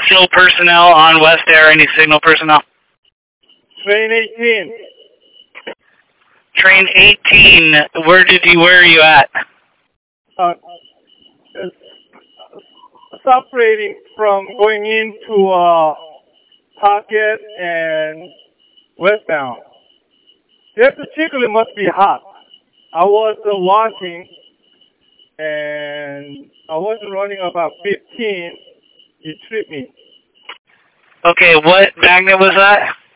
signal personnel on West Air? Any signal personnel? Train 18. Train 18. Where are you at? Separating from going into Pocket and westbound. That particularly must be hot. I was walking, and I was running about 15. You tripped me. Okay, what magnet was that?